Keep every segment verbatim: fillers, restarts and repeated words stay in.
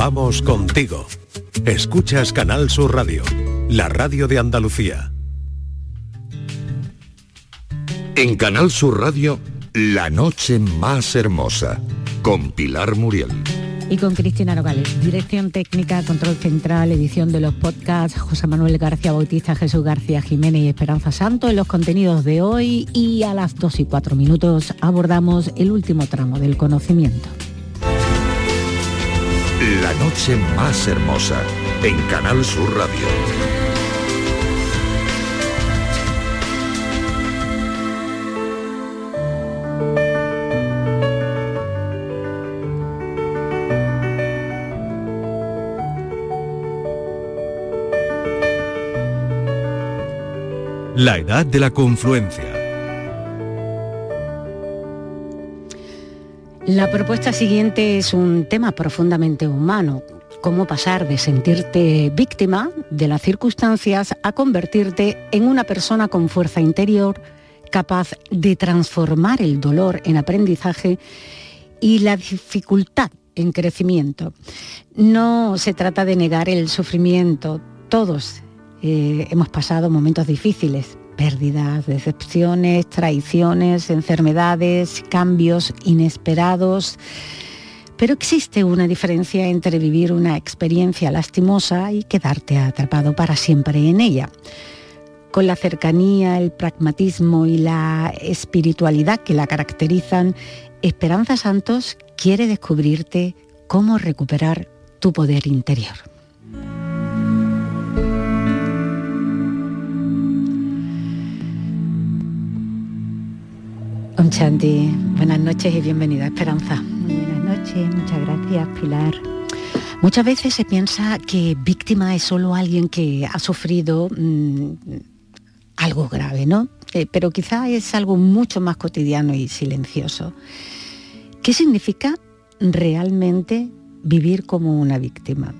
Vamos contigo. Escuchas Canal Sur Radio, la radio de Andalucía. En Canal Sur Radio, La Noche Más Hermosa, con Pilar Muriel. Y con Cristina Nogales, dirección técnica, control central, edición de los podcasts, José Manuel García Bautista, Jesús García Jiménez y Esperanza Santos en los contenidos de hoy, y a las dos y cuatro minutos abordamos el último tramo del conocimiento. La Noche Más Hermosa, en Canal Sur Radio. La edad de la confluencia. La propuesta siguiente es un tema profundamente humano. Cómo pasar de sentirte víctima de las circunstancias a convertirte en una persona con fuerza interior, capaz de transformar el dolor en aprendizaje y la dificultad en crecimiento. No se trata de negar el sufrimiento. Todos eh, hemos pasado momentos difíciles. Pérdidas, decepciones, traiciones, enfermedades, cambios inesperados. Pero existe una diferencia entre vivir una experiencia lastimosa y quedarte atrapado para siempre en ella. Con la cercanía, el pragmatismo y la espiritualidad que la caracterizan, Esperanza Santos quiere descubrirte cómo recuperar tu poder interior. Om Shanti, buenas noches y bienvenida, Esperanza. Muy buenas noches, muchas gracias, Pilar. Muchas veces se piensa que víctima es solo alguien que ha sufrido mmm, algo grave, ¿no? Eh, pero quizá es algo mucho más cotidiano y silencioso. ¿Qué significa realmente vivir como una víctima?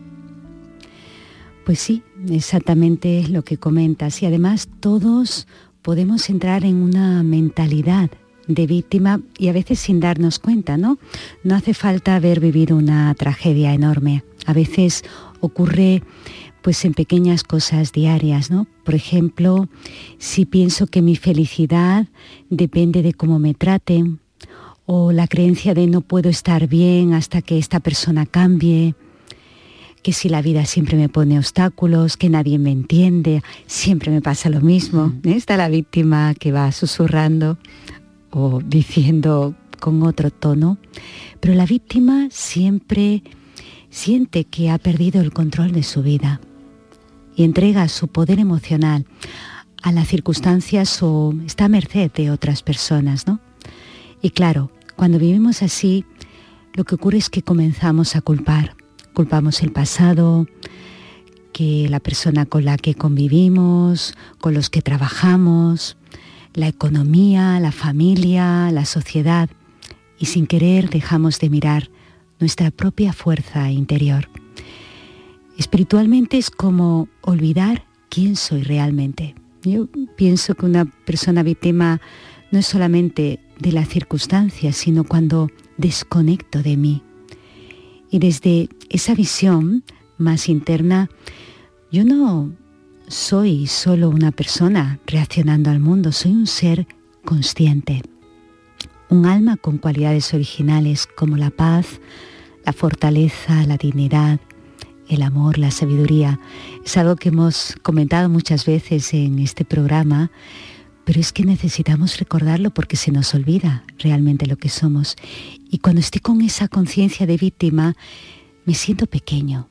Pues sí, exactamente es lo que comentas, y además todos podemos entrar en una mentalidad de víctima y a veces sin darnos cuenta, ¿no? No hace falta haber vivido una tragedia enorme. A veces ocurre pues en pequeñas cosas diarias, ¿no? Por ejemplo, si pienso que mi felicidad depende de cómo me traten, o la creencia de no puedo estar bien hasta que esta persona cambie, que si la vida siempre me pone obstáculos, que nadie me entiende, siempre me pasa lo mismo. Está la víctima que va susurrando o diciendo con otro tono, pero la víctima siempre siente que ha perdido el control de su vida y entrega su poder emocional a las circunstancias o está a merced de otras personas, ¿no? Y claro, cuando vivimos así, lo que ocurre es que comenzamos a culpar. Culpamos el pasado, que la persona con la que convivimos, con los que trabajamos, la economía, la familia, la sociedad, y sin querer dejamos de mirar nuestra propia fuerza interior. Espiritualmente es como olvidar quién soy realmente. Yo pienso que una persona víctima no es solamente de las circunstancias, sino cuando desconecto de mí. Y desde esa visión más interna, yo no soy solo una persona reaccionando al mundo, soy un ser consciente, un alma con cualidades originales como la paz, la fortaleza, la dignidad, el amor, la sabiduría. Es algo que hemos comentado muchas veces en este programa, pero es que necesitamos recordarlo porque se nos olvida realmente lo que somos. Y cuando estoy con esa conciencia de víctima, me siento pequeño.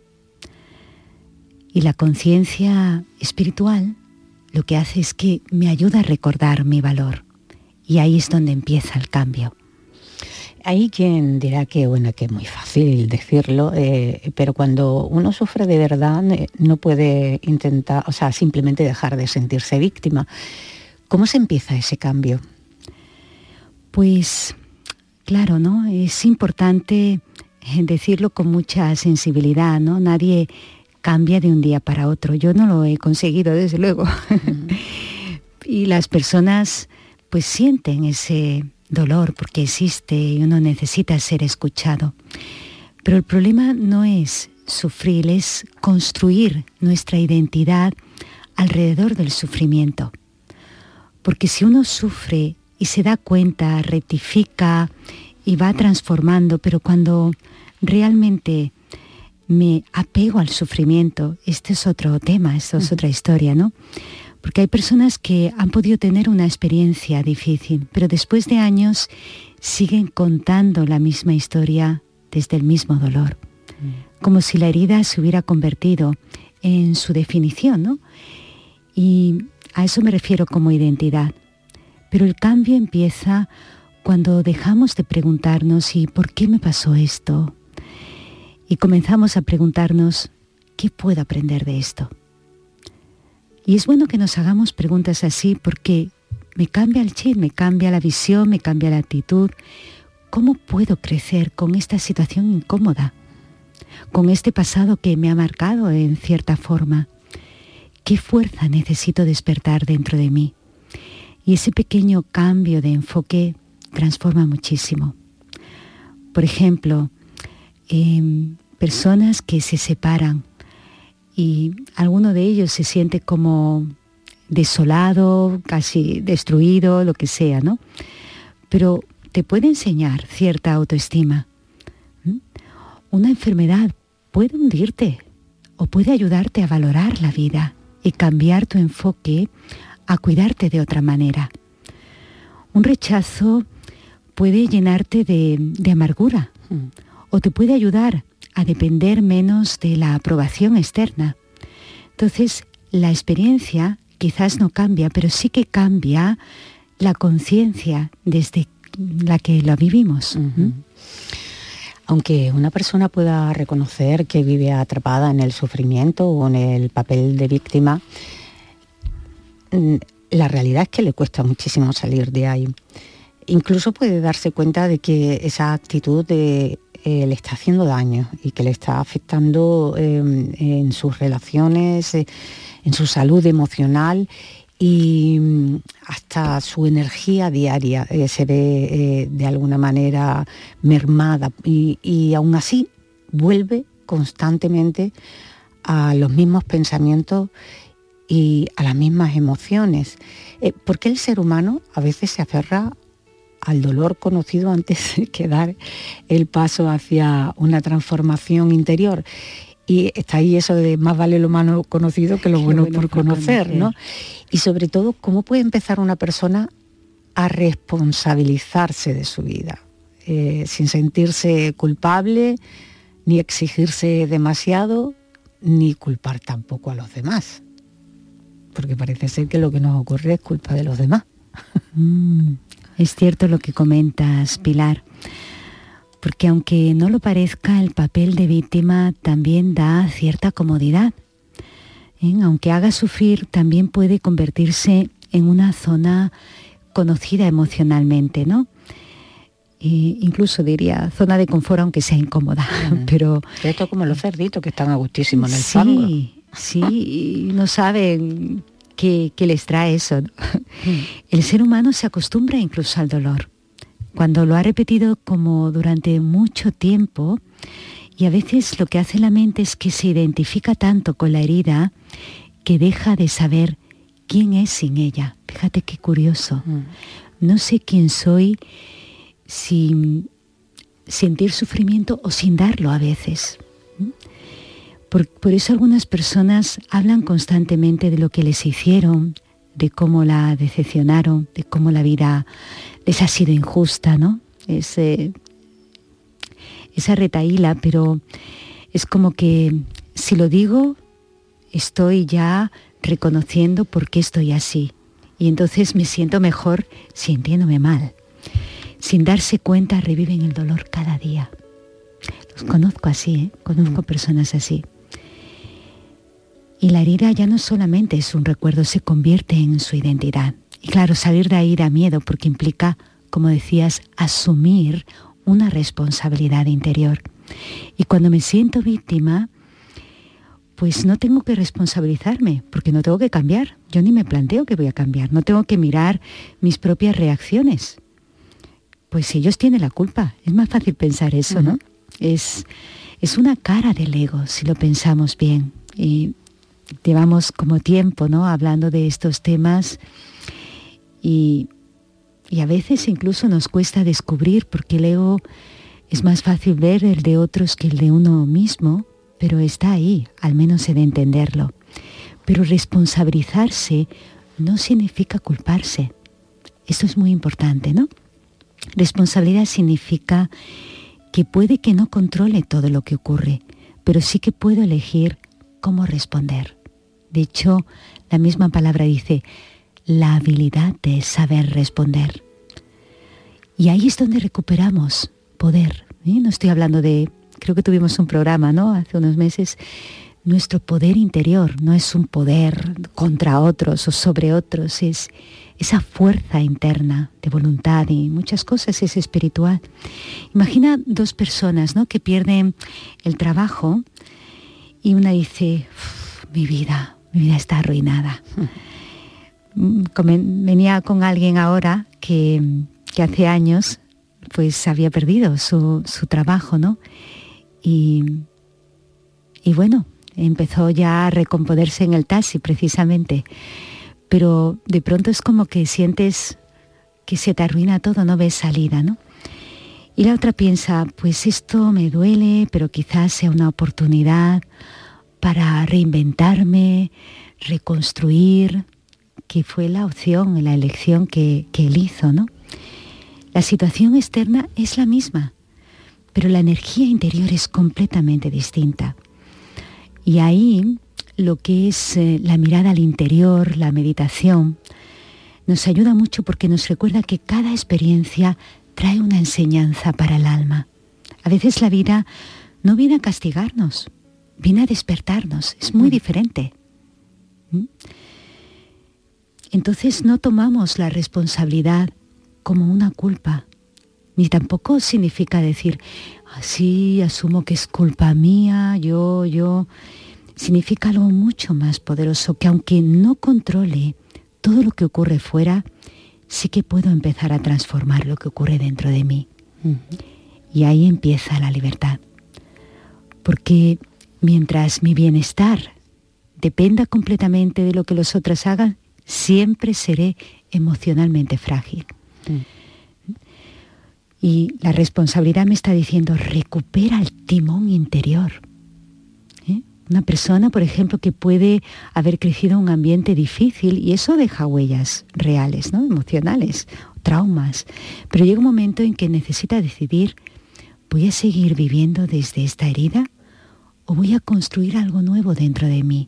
Y la conciencia espiritual lo que hace es que me ayuda a recordar mi valor. Y ahí es donde empieza el cambio. Hay quien dirá que, bueno, que es muy fácil decirlo, eh, pero cuando uno sufre de verdad eh, no puede intentar, o sea, simplemente dejar de sentirse víctima. ¿Cómo se empieza ese cambio? Pues, claro, ¿no? Es importante decirlo con mucha sensibilidad, ¿no? Nadie cambia de un día para otro. Yo no lo he conseguido, desde luego. Uh-huh. Y las personas, pues, sienten ese dolor porque existe y uno necesita ser escuchado. Pero el problema no es sufrir, es construir nuestra identidad alrededor del sufrimiento. Porque si uno sufre y se da cuenta, rectifica y va transformando, pero cuando realmente me apego al sufrimiento, este es otro tema, esto es otra historia, ¿no? Porque hay personas que han podido tener una experiencia difícil, pero después de años siguen contando la misma historia desde el mismo dolor, como si la herida se hubiera convertido en su definición, ¿no? Y a eso me refiero como identidad. Pero el cambio empieza cuando dejamos de preguntarnos ¿y por qué me pasó esto? Y comenzamos a preguntarnos ¿qué puedo aprender de esto? Y es bueno que nos hagamos preguntas así porque me cambia el chip, me cambia la visión, me cambia la actitud. ¿Cómo puedo crecer con esta situación incómoda? Con este pasado que me ha marcado en cierta forma. ¿Qué fuerza necesito despertar dentro de mí? Y ese pequeño cambio de enfoque transforma muchísimo. Por ejemplo, eh, personas que se separan y alguno de ellos se siente como desolado, casi destruido, lo que sea, ¿no? Pero te puede enseñar cierta autoestima. ¿Mm? Una enfermedad puede hundirte o puede ayudarte a valorar la vida y cambiar tu enfoque a cuidarte de otra manera. Un rechazo puede llenarte de, de amargura mm. o te puede ayudar a depender menos de la aprobación externa. Entonces, la experiencia quizás no cambia, pero sí que cambia la conciencia desde la que lo vivimos. Uh-huh. ¿Mm? Aunque una persona pueda reconocer que vive atrapada en el sufrimiento o en el papel de víctima, la realidad es que le cuesta muchísimo salir de ahí. Incluso puede darse cuenta de que esa actitud de, eh, le está haciendo daño y que le está afectando eh, en sus relaciones, eh, en su salud emocional y hasta su energía diaria eh, se ve eh, de alguna manera mermada y, y aún así vuelve constantemente a los mismos pensamientos y a las mismas emociones. Eh, ¿Por qué el ser humano a veces se aferra al dolor conocido antes que dar el paso hacia una transformación interior? Y está ahí eso de más vale lo malo conocido que lo bueno, bueno por conocer, conocer, ¿no? Y sobre todo, ¿cómo puede empezar una persona a responsabilizarse de su vida? Eh, sin sentirse culpable, ni exigirse demasiado, ni culpar tampoco a los demás. Porque parece ser que lo que nos ocurre es culpa de los demás. Mm, es cierto lo que comentas, Pilar. Porque aunque no lo parezca, el papel de víctima también da cierta comodidad. ¿Eh? Aunque haga sufrir, también puede convertirse en una zona conocida emocionalmente, ¿no? E incluso diría zona de confort, aunque sea incómoda. Mm. Pero esto como los cerditos que están a gustísimo en el sí, fango. Sí, y no saben qué, qué les trae eso, ¿no? Mm. El ser humano se acostumbra incluso al dolor. Cuando lo ha repetido como durante mucho tiempo, y a veces lo que hace la mente es que se identifica tanto con la herida que deja de saber quién es sin ella. Fíjate qué curioso. Mm. No sé quién soy sin sentir sufrimiento o sin darlo a veces. Por, por eso algunas personas hablan constantemente de lo que les hicieron, de cómo la decepcionaron, de cómo la vida les ha sido injusta, ¿no? Es, eh, esa retahíla, pero es como que si lo digo, estoy ya reconociendo por qué estoy así. Y entonces me siento mejor sintiéndome mal. Sin darse cuenta, reviven el dolor cada día. Los conozco así, ¿eh? Conozco personas así. Y la herida ya no solamente es un recuerdo, se convierte en su identidad. Y claro, salir de ahí da miedo porque implica, como decías, asumir una responsabilidad interior. Y cuando me siento víctima, pues no tengo que responsabilizarme, porque no tengo que cambiar. Yo ni me planteo que voy a cambiar, no tengo que mirar mis propias reacciones. Pues ellos tienen la culpa, es más fácil pensar eso, ¿no? Uh-huh. Es, Es una cara del ego, si lo pensamos bien. Y llevamos como tiempo, ¿no?, hablando de estos temas y, y a veces incluso nos cuesta descubrir, porque el ego es más fácil ver el de otros que el de uno mismo, pero está ahí, al menos he de entenderlo. Pero responsabilizarse no significa culparse. Esto es muy importante, ¿no? Responsabilidad significa que puede que no controle todo lo que ocurre, pero sí que puedo elegir cómo responder. De hecho, la misma palabra dice la habilidad de saber responder. Y ahí es donde recuperamos poder. ¿eh? No estoy hablando de, creo que tuvimos un programa, ¿no?, hace unos meses. Nuestro poder interior no es un poder contra otros o sobre otros, es esa fuerza interna de voluntad y muchas cosas, es espiritual. Imagina dos personas, ¿no?, que pierden el trabajo y una dice, mi vida, mi vida está arruinada. Venía con alguien ahora que, que hace años pues había perdido su, su trabajo, ¿no? Y, y bueno, empezó ya a recomponerse en el taxi precisamente, pero de pronto es como que sientes que se te arruina todo, no ves salida, ¿no? Y la otra piensa, pues esto me duele, pero quizás sea una oportunidad para reinventarme, reconstruir, que fue la opción, la elección que, que él hizo, ¿no? La situación externa es la misma, pero la energía interior es completamente distinta. Y ahí lo que es eh, la mirada al interior, la meditación, nos ayuda mucho porque nos recuerda que cada experiencia trae una enseñanza para el alma. A veces la vida no viene a castigarnos, viene a despertarnos, es muy diferente. ¿Mm? Entonces no tomamos la responsabilidad como una culpa, ni tampoco significa decir, así asumo que es culpa mía, yo, yo. Significa algo mucho más poderoso, que aunque no controle todo lo que ocurre fuera, sí que puedo empezar a transformar lo que ocurre dentro de mí. Uh-huh. Y ahí empieza la libertad. Porque mientras mi bienestar dependa completamente de lo que los otros hagan, siempre seré emocionalmente frágil. Uh-huh. Y la responsabilidad me está diciendo, recupera el timón interior. ¿Eh? Una persona, por ejemplo, que puede haber crecido en un ambiente difícil y eso deja huellas reales, ¿no?, emocionales, traumas. Pero llega un momento en que necesita decidir, ¿voy a seguir viviendo desde esta herida o voy a construir algo nuevo dentro de mí?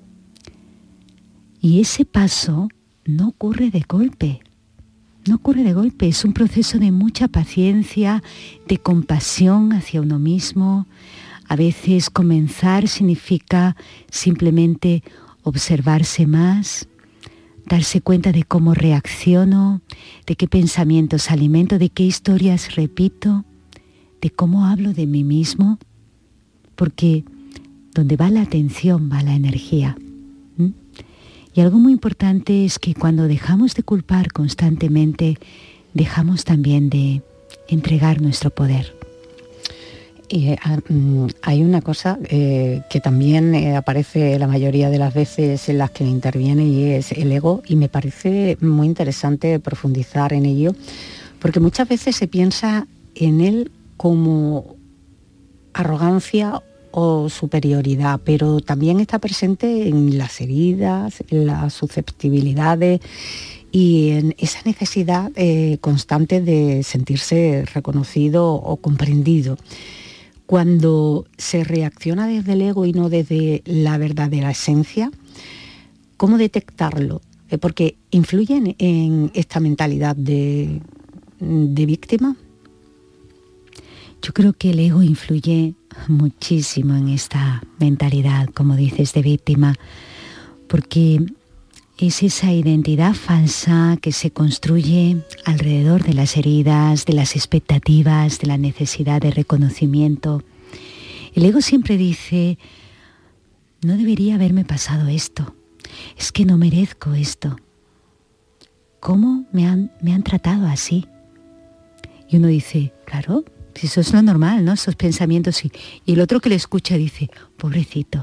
Y ese paso no ocurre de golpe. No ocurre de golpe, es un proceso de mucha paciencia, de compasión hacia uno mismo. A veces comenzar significa simplemente observarse más, darse cuenta de cómo reacciono, de qué pensamientos alimento, de qué historias repito, de cómo hablo de mí mismo, porque donde va la atención va la energía. ¿Mm? Y algo muy importante es que cuando dejamos de culpar constantemente, dejamos también de entregar nuestro poder. Y eh, hay una cosa eh, que también eh, aparece la mayoría de las veces en las que interviene y es el ego, y me parece muy interesante profundizar en ello, porque muchas veces se piensa en él como arrogancia o superioridad, pero también está presente en las heridas, en las susceptibilidades y en esa necesidad eh, constante de sentirse reconocido o comprendido. Cuando se reacciona desde el ego y no desde la verdadera esencia, ¿cómo detectarlo? Eh, porque influye en, en esta mentalidad de, de víctima. Yo creo que el ego influye muchísimo en esta mentalidad, como dices, de víctima, porque es esa identidad falsa que se construye alrededor de las heridas, de las expectativas, de la necesidad de reconocimiento. El ego siempre dice, no debería haberme pasado esto, es que no merezco esto. ¿Cómo me han, me han tratado así? Y uno dice, claro, Si eso es lo normal, ¿no? Esos pensamientos. Y, y el otro que le escucha dice, pobrecito.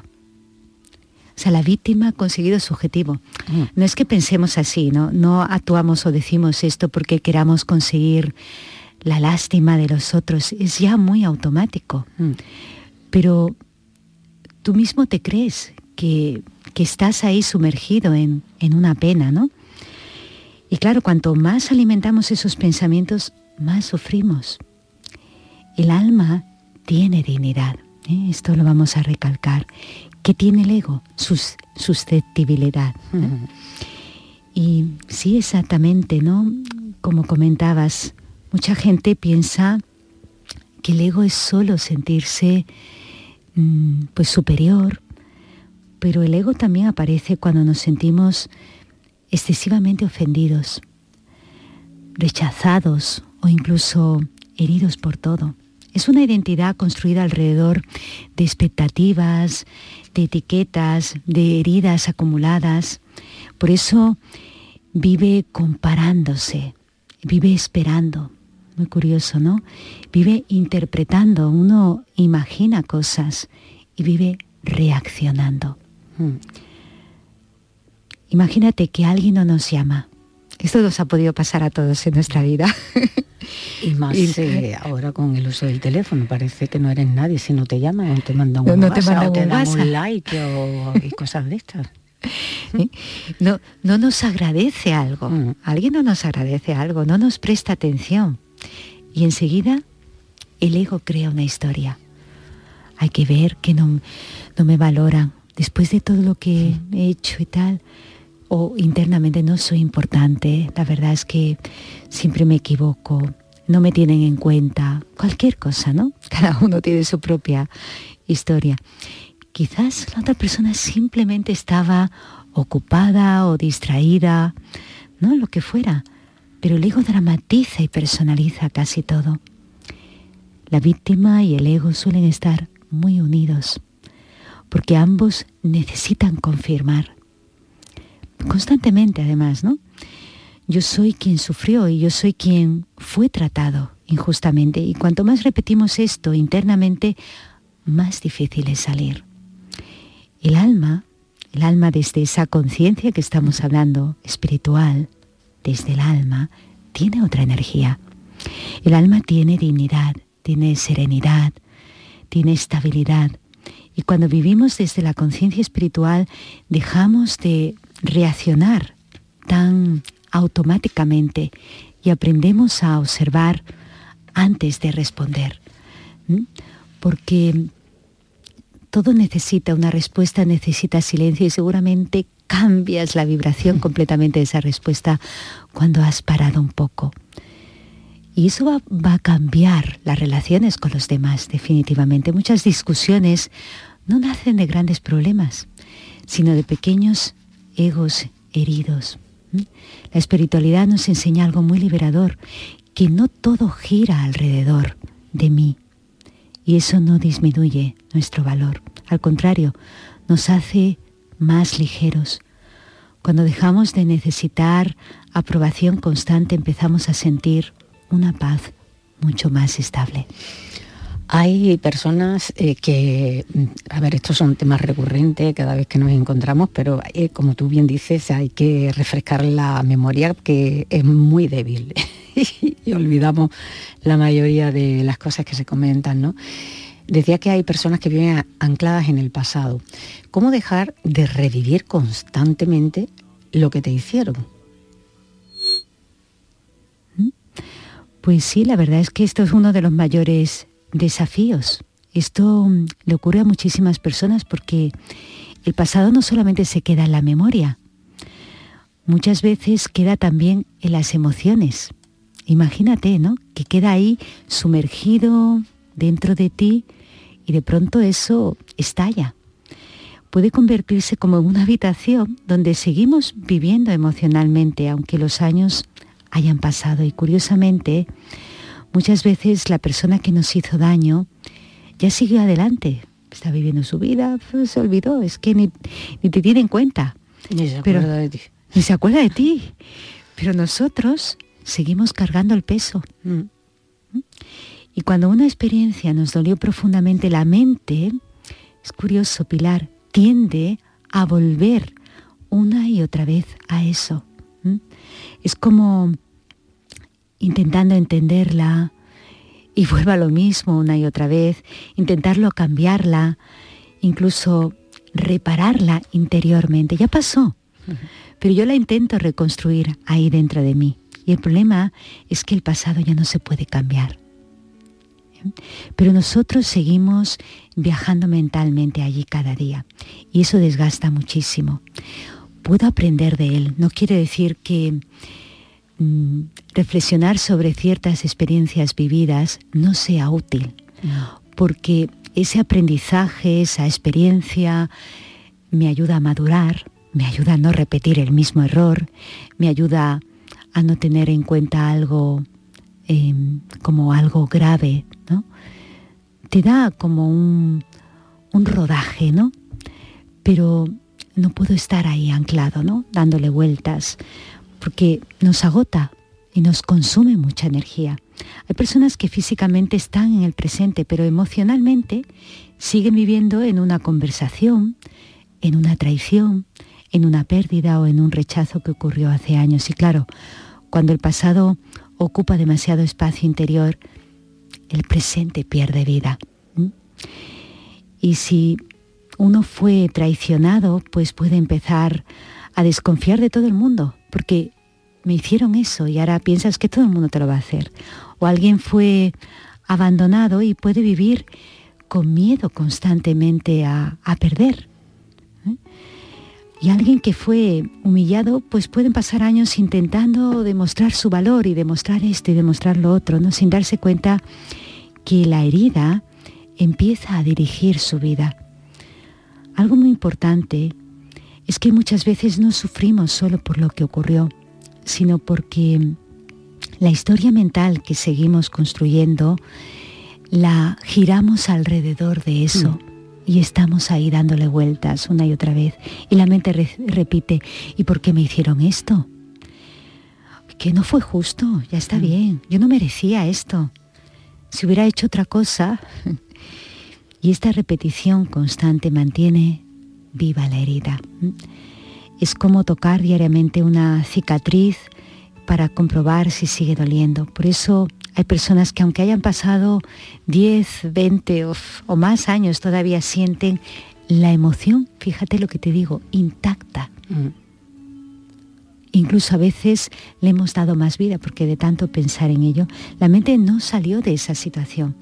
O sea, la víctima ha conseguido su objetivo. Mm. No es que pensemos así, ¿no? No actuamos o decimos esto porque queramos conseguir la lástima de los otros. Es ya muy automático. Mm. Pero tú mismo te crees que, que estás ahí sumergido en, en una pena, ¿no? Y claro, cuanto más alimentamos esos pensamientos, más sufrimos. El alma tiene dignidad, ¿eh? Esto lo vamos a recalcar. ¿Qué tiene el ego? Sus, susceptibilidad. ¿eh? Uh-huh. Y sí, exactamente, ¿no? Como comentabas, mucha gente piensa que el ego es solo sentirse mmm, pues superior, pero el ego también aparece cuando nos sentimos excesivamente ofendidos, rechazados o incluso heridos por todo. Es una identidad construida alrededor de expectativas, de etiquetas, de heridas acumuladas. Por eso vive comparándose, vive esperando. Muy curioso, ¿no? Vive interpretando, uno imagina cosas y vive reaccionando. Hmm. Imagínate que alguien no nos llama. Esto nos ha podido pasar a todos en nuestra vida. Y más y, eh, ahora con el uso del teléfono, parece que no eres nadie si no te llaman o te mandan un no, WhatsApp, no te, mandan o te un dan WhatsApp. un like o y cosas de estas. ¿Sí? No, no nos agradece algo, mm. alguien no nos agradece algo, no nos presta atención. Y enseguida el ego crea una historia. Hay que ver que no, no me valoran después de todo lo que mm. he hecho y tal. O internamente no soy importante, la verdad es que siempre me equivoco, no me tienen en cuenta, cualquier cosa, ¿no? Cada uno tiene su propia historia. Quizás la otra persona simplemente estaba ocupada o distraída, ¿no? Lo que fuera, pero el ego dramatiza y personaliza casi todo. La víctima y el ego suelen estar muy unidos, porque ambos necesitan confirmar. Constantemente, además, ¿no? Yo soy quien sufrió y yo soy quien fue tratado injustamente. Y cuanto más repetimos esto internamente, más difícil es salir. El alma, el alma desde esa conciencia que estamos hablando, espiritual, desde el alma, tiene otra energía. El alma tiene dignidad, tiene serenidad, tiene estabilidad. Y cuando vivimos desde la conciencia espiritual, dejamos de reaccionar tan automáticamente y aprendemos a observar antes de responder. ¿Mm? Porque todo necesita una respuesta, necesita silencio y seguramente cambias la vibración completamente de esa respuesta cuando has parado un poco. Y eso va, va a cambiar las relaciones con los demás, definitivamente. Muchas discusiones no nacen de grandes problemas, sino de pequeños egos heridos. La espiritualidad nos enseña algo muy liberador, que no todo gira alrededor de mí. Y eso no disminuye nuestro valor. Al contrario, nos hace más ligeros. Cuando dejamos de necesitar aprobación constante, empezamos a sentir una paz mucho más estable. Hay personas eh, que, a ver, estos son temas recurrentes cada vez que nos encontramos, pero eh, como tú bien dices, hay que refrescar la memoria, que es muy débil y olvidamos la mayoría de las cosas que se comentan, ¿no? Decía que hay personas que viven ancladas en el pasado. ¿Cómo dejar de revivir constantemente lo que te hicieron? Pues sí, la verdad es que esto es uno de los mayores desafíos. Esto le ocurre a muchísimas personas porque el pasado no solamente se queda en la memoria, muchas veces queda también en las emociones. Imagínate, ¿no? Que queda ahí sumergido dentro de ti y de pronto eso estalla. Puede convertirse como en una habitación donde seguimos viviendo emocionalmente, aunque los años hayan pasado. Y curiosamente, muchas veces la persona que nos hizo daño ya siguió adelante, está viviendo su vida, pues se olvidó, es que ni, ni te tiene en cuenta. Ni se pero, acuerda de ti. Ni se acuerda de ti. Pero nosotros seguimos cargando el peso. Mm. Y cuando una experiencia nos dolió profundamente, la mente, es curioso, Pilar, tiende a volver una y otra vez a eso. ¿Mm? Es como intentando entenderla y vuelva a lo mismo una y otra vez, intentarlo cambiarla, incluso repararla interiormente. Ya pasó, uh-huh. pero yo la intento reconstruir ahí dentro de mí. Y el problema es que el pasado ya no se puede cambiar. Pero nosotros seguimos viajando mentalmente allí cada día y eso desgasta muchísimo. Puedo aprender de él, no quiere decir que mmm, reflexionar sobre ciertas experiencias vividas no sea útil, no. porque ese aprendizaje, esa experiencia me ayuda a madurar, me ayuda a no repetir el mismo error, me ayuda a no tener en cuenta algo eh, como algo grave, ¿no? Te da como un, un rodaje, ¿no? Pero no puedo estar ahí anclado, ¿no? Dándole vueltas, porque nos agota y nos consume mucha energía. Hay personas que físicamente están en el presente, pero emocionalmente siguen viviendo en una conversación, en una traición, en una pérdida o en un rechazo que ocurrió hace años. Y claro, cuando el pasado ocupa demasiado espacio interior, el presente pierde vida. ¿Mm? Y si uno fue traicionado, pues puede empezar a desconfiar de todo el mundo, porque me hicieron eso y ahora piensas que todo el mundo te lo va a hacer. O alguien fue abandonado y puede vivir con miedo constantemente a, a perder. ¿Eh? Y alguien que fue humillado, pues pueden pasar años intentando demostrar su valor y demostrar esto y demostrar lo otro, ¿no? Sin darse cuenta que la herida empieza a dirigir su vida. Algo muy importante es que muchas veces no sufrimos solo por lo que ocurrió, sino porque la historia mental que seguimos construyendo la giramos alrededor de eso. Mm. Y estamos ahí dándole vueltas una y otra vez. Y la mente re- repite, ¿y por qué me hicieron esto? Que no fue justo, ya está mm. bien. Yo no merecía esto. Si hubiera hecho otra cosa. Y esta repetición constante mantiene viva la herida. Es como tocar diariamente una cicatriz para comprobar si sigue doliendo. Por eso hay personas que aunque hayan pasado diez, veinte o, o más años, todavía sienten la emoción, fíjate lo que te digo, intacta. Mm. Incluso a veces le hemos dado más vida porque de tanto pensar en ello, la mente no salió de esa situación.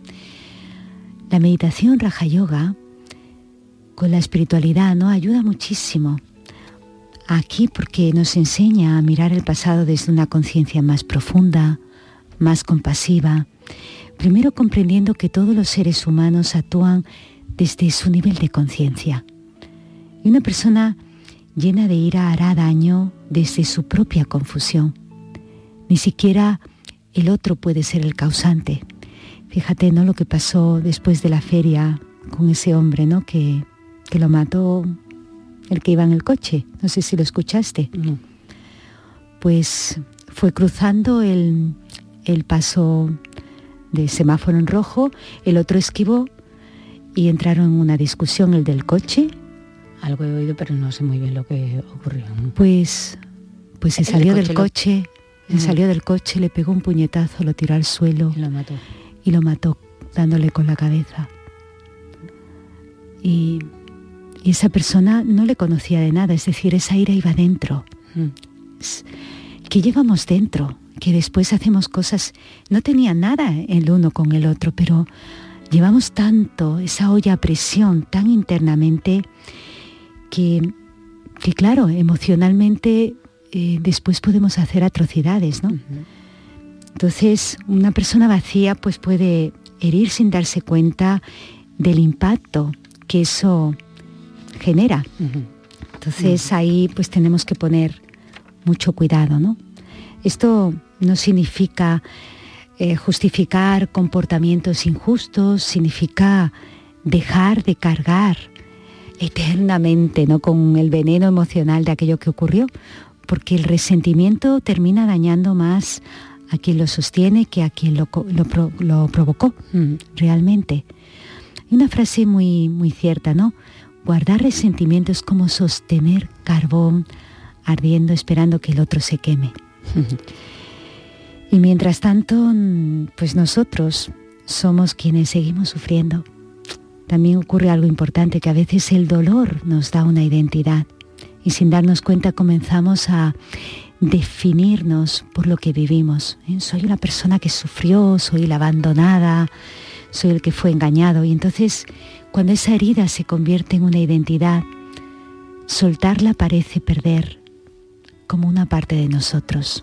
La meditación Raja Yoga con la espiritualidad, ¿no?, ayuda muchísimo aquí porque nos enseña a mirar el pasado desde una conciencia más profunda, más compasiva, primero comprendiendo que todos los seres humanos actúan desde su nivel de conciencia. Y una persona llena de ira hará daño desde su propia confusión. Ni siquiera el otro puede ser el causante. Fíjate, ¿no?, lo que pasó después de la feria con ese hombre, ¿no?, que, que lo mató el que iba en el coche. No sé si lo escuchaste. No. Pues fue cruzando el... el paso de semáforo en rojo, el otro esquivó y entraron en una discusión, el del coche. Algo he oído, pero no sé muy bien lo que ocurrió. Pues, pues se salió del coche, se salió del coche, le pegó un puñetazo, lo tiró al suelo. Y lo mató. Y lo mató, dándole con la cabeza. Y, y esa persona no le conocía de nada, es decir, esa ira iba dentro. Mm. ¿Qué llevamos dentro? Que después hacemos cosas, no tenía nada el uno con el otro, pero llevamos tanto esa olla a presión tan internamente que, que claro, emocionalmente eh, después podemos hacer atrocidades, ¿no? Uh-huh. Entonces, una persona vacía pues puede herir sin darse cuenta del impacto que eso genera. Uh-huh. Entonces, uh-huh. ahí pues tenemos que poner mucho cuidado, ¿no? Esto no significa eh, justificar comportamientos injustos, significa dejar de cargar eternamente, ¿no?, con el veneno emocional de aquello que ocurrió, porque el resentimiento termina dañando más a quien lo sostiene que a quien lo, lo, lo provocó mm. realmente. Hay una frase muy, muy cierta, ¿no? Guardar resentimiento es como sostener carbón ardiendo esperando que el otro se queme. Y mientras tanto, pues nosotros somos quienes seguimos sufriendo. También ocurre algo importante, que a veces el dolor nos da una identidad y sin darnos cuenta comenzamos a definirnos por lo que vivimos. ¿Eh? Soy una persona que sufrió, soy la abandonada, soy el que fue engañado. Y entonces, cuando esa herida se convierte en una identidad, soltarla parece perder como una parte de nosotros.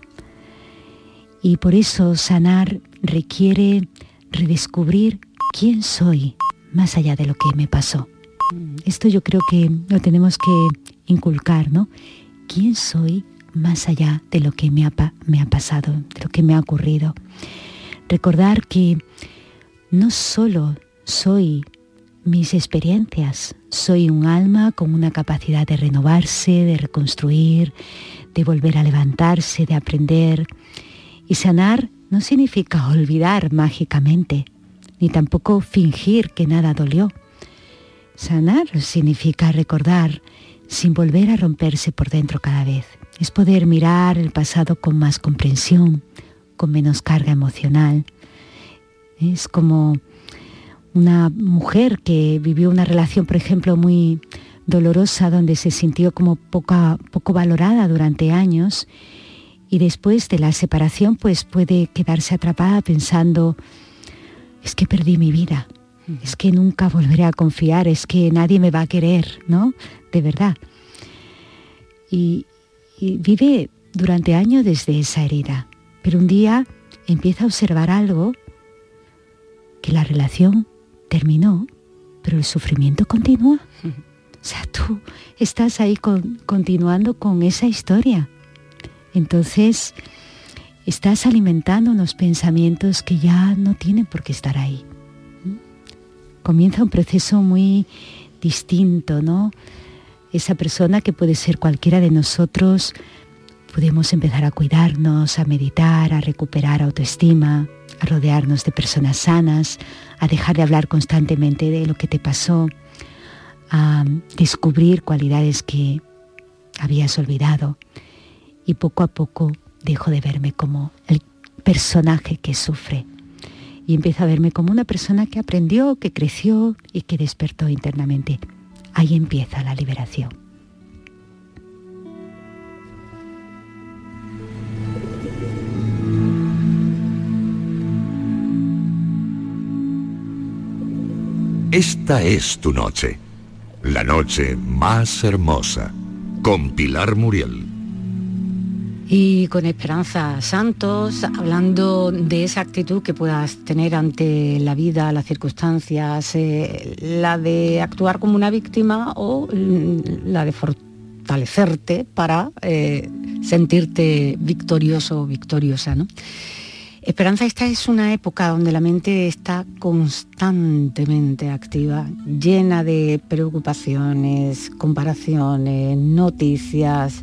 Y por eso sanar requiere redescubrir quién soy más allá de lo que me pasó. Esto yo creo que lo tenemos que inculcar, ¿no? ¿Quién soy más allá de lo que me ha, me ha pasado, de lo que me ha ocurrido? Recordar que no solo soy mis experiencias, soy un alma con una capacidad de renovarse, de reconstruir, de volver a levantarse, de aprender. Y sanar no significa olvidar mágicamente, ni tampoco fingir que nada dolió. Sanar significa recordar sin volver a romperse por dentro cada vez. Es poder mirar el pasado con más comprensión, con menos carga emocional. Es como una mujer que vivió una relación, por ejemplo, muy dolorosa, donde se sintió como poca, poco valorada durante años, y después de la separación pues puede quedarse atrapada pensando: es que perdí mi vida, es que nunca volveré a confiar, es que nadie me va a querer, ¿no? De verdad. Y, y vive durante años desde esa herida, pero un día empieza a observar algo, que la relación terminó, pero el sufrimiento continúa. Uh-huh. O sea, tú estás ahí con, continuando con esa historia. Entonces, estás alimentando unos pensamientos que ya no tienen por qué estar ahí. Comienza un proceso muy distinto, ¿no? Esa persona, que puede ser cualquiera de nosotros, podemos empezar a cuidarnos, a meditar, a recuperar autoestima, a rodearnos de personas sanas, a dejar de hablar constantemente de lo que te pasó, a descubrir cualidades que habías olvidado. Y poco a poco dejo de verme como el personaje que sufre y empiezo a verme como una persona que aprendió, que creció y que despertó internamente. Ahí empieza la liberación. Esta es tu noche, la noche más hermosa, con Pilar Muriel. Y con Esperanza Santos, hablando de esa actitud que puedas tener ante la vida, las circunstancias, eh, la de actuar como una víctima o la de fortalecerte para eh, sentirte victorioso o victoriosa, ¿no? Esperanza, esta es una época donde la mente está constantemente activa, llena de preocupaciones, comparaciones, noticias,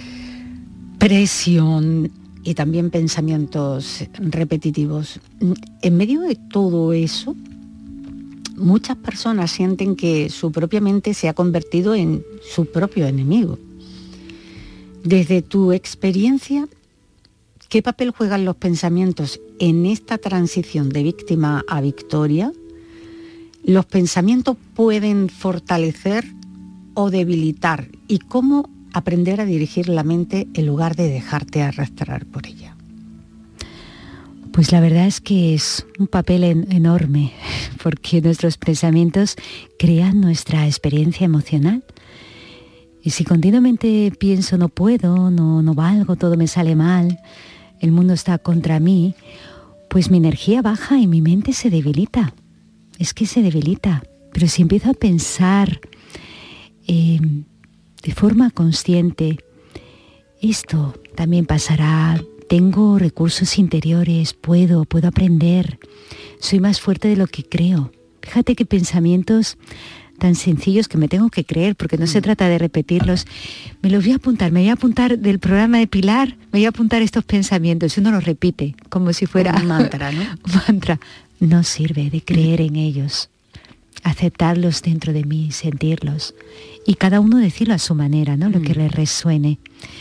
presión y también pensamientos repetitivos. En medio de todo eso, muchas personas sienten que su propia mente se ha convertido en su propio enemigo. Desde tu experiencia, ¿qué papel juegan los pensamientos en esta transición de víctima a victoria? ¿Los pensamientos pueden fortalecer o debilitar? ¿Y cómo aprender a dirigir la mente en lugar de dejarte arrastrar por ella? Pues la verdad es que es un papel en, enorme, porque nuestros pensamientos crean nuestra experiencia emocional. Y si continuamente pienso no puedo, no, no valgo, todo me sale mal, el mundo está contra mí, pues mi energía baja y mi mente se debilita. Es que se debilita. Pero si empiezo a pensar eh, de forma consciente, esto también pasará, tengo recursos interiores, puedo, puedo aprender, soy más fuerte de lo que creo. Fíjate qué pensamientos tan sencillos que me tengo que creer, porque no mm. se trata de repetirlos. Me los voy a apuntar, me voy a apuntar del programa de Pilar, me voy a apuntar estos pensamientos, y uno los repite, como si fuera un mantra, ¿no? Un mantra. No sirve de creer en ellos, aceptarlos dentro de mí, sentirlos, y cada uno decirlo a su manera, ¿no? Lo mm. que le resuene.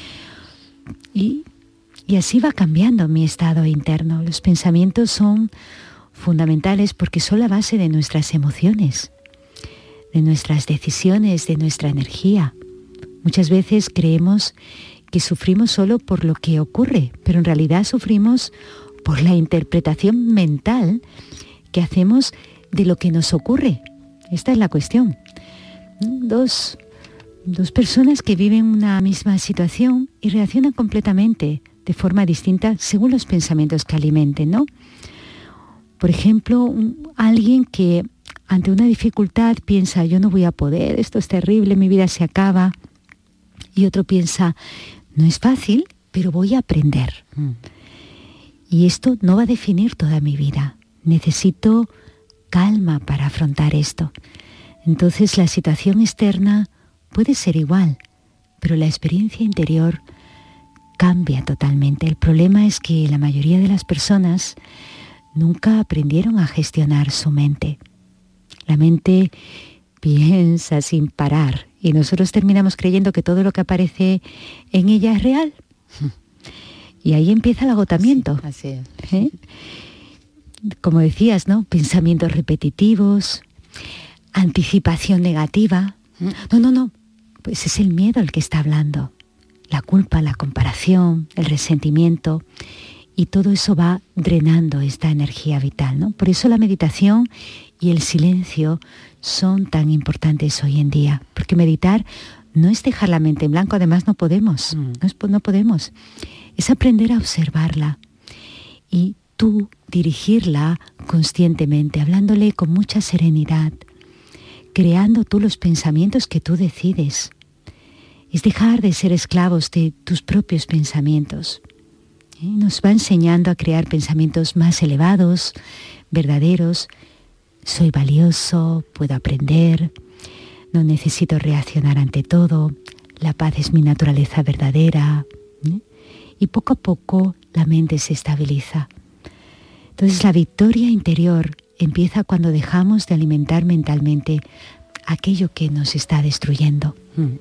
Y, y así va cambiando mi estado interno. Los pensamientos son fundamentales porque son la base de nuestras emociones, de nuestras decisiones, de nuestra energía. Muchas veces creemos que sufrimos solo por lo que ocurre, pero en realidad sufrimos por la interpretación mental que hacemos de lo que nos ocurre. Esta es la cuestión. Dos, dos personas que viven una misma situación y reaccionan completamente de forma distinta según los pensamientos que alimenten, ¿no? Por ejemplo, un, alguien que ante una dificultad piensa, yo no voy a poder, esto es terrible, mi vida se acaba. Y otro piensa, no es fácil, pero voy a aprender. Mm. Y esto no va a definir toda mi vida. Necesito calma para afrontar esto. Entonces la situación externa puede ser igual, pero la experiencia interior cambia totalmente. El problema es que la mayoría de las personas nunca aprendieron a gestionar su mente. La mente piensa sin parar y nosotros terminamos creyendo que todo lo que aparece en ella es real. Y ahí empieza el agotamiento. Así, así es. ¿Eh? Como decías, ¿no? Pensamientos repetitivos, anticipación negativa. No, no, no. Pues es el miedo el que está hablando. La culpa, la comparación, el resentimiento. Y todo eso va drenando esta energía vital, ¿no? Por eso la meditación y el silencio son tan importantes hoy en día. Porque meditar no es dejar la mente en blanco, además no podemos, mm. no, es, no podemos. Es aprender a observarla y tú dirigirla conscientemente, hablándole con mucha serenidad, creando tú los pensamientos que tú decides. Es dejar de ser esclavos de tus propios pensamientos. Nos va enseñando a crear pensamientos más elevados, verdaderos. Soy valioso, puedo aprender, no necesito reaccionar ante todo, la paz es mi naturaleza verdadera. ¿eh? Y poco a poco la mente se estabiliza. Entonces la victoria interior empieza cuando dejamos de alimentar mentalmente aquello que nos está destruyendo. Mm.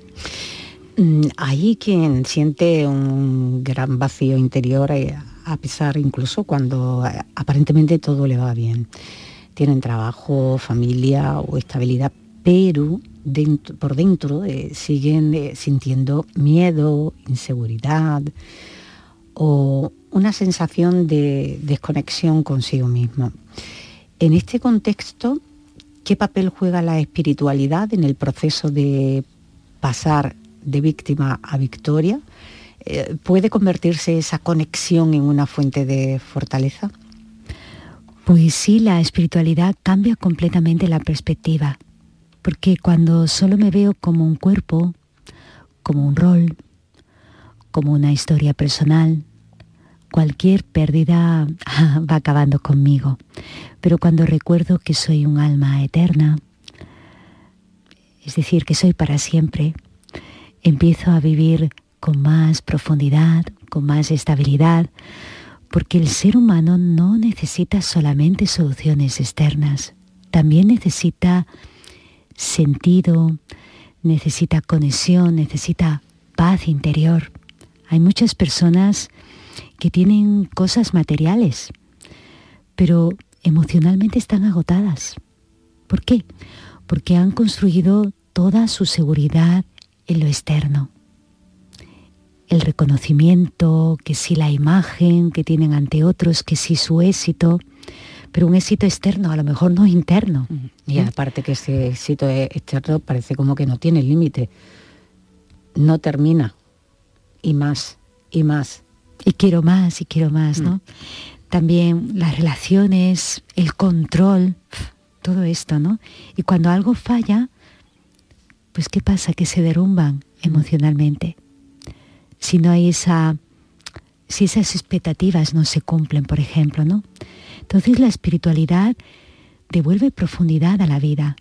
Hay quien siente un gran vacío interior, a pesar incluso cuando aparentemente todo le va bien. Tienen trabajo, familia o estabilidad, pero dentro, por dentro eh, siguen eh, sintiendo miedo, inseguridad o una sensación de desconexión consigo mismo. En este contexto, ¿qué papel juega la espiritualidad en el proceso de pasar de víctima a victoria? Eh, ¿Puede convertirse esa conexión en una fuente de fortaleza? Pues sí, la espiritualidad cambia completamente la perspectiva, porque cuando solo me veo como un cuerpo, como un rol, como una historia personal, cualquier pérdida va acabando conmigo. Pero cuando recuerdo que soy un alma eterna, es decir, que soy para siempre, empiezo a vivir con más profundidad, con más estabilidad, porque el ser humano no necesita solamente soluciones externas, también necesita sentido, necesita conexión, necesita paz interior. Hay muchas personas que tienen cosas materiales, pero emocionalmente están agotadas. ¿Por qué? Porque han construido toda su seguridad en lo externo. El reconocimiento, que sí la imagen que tienen ante otros, que sí su éxito, pero un éxito externo, a lo mejor no interno. Y aparte que ese éxito externo parece como que no tiene límite, no termina, y más, y más. Y quiero más, y quiero más, ¿no? Mm. También las relaciones, el control, todo esto, ¿no? Y cuando algo falla, pues ¿qué pasa? Que se derrumban emocionalmente. Si no hay esa, si esas expectativas no se cumplen, por ejemplo, ¿no? Entonces la espiritualidad devuelve profundidad a la vida,